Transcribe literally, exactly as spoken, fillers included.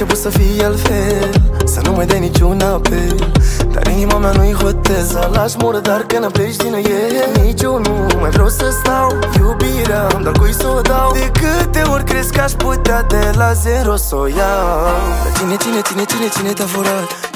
început să fie altfel, să nu mai dai niciun apel. Dar inima mea nu-i hotez, să lași murdar că n-am pleci din el. Nici eu nu mai vreau să stau, iubirea am doar cui s-o dau. De câte ori crezi că aș putea de la zero s-o iau? Dar cine, cine, cine, cine, cine te-a furat?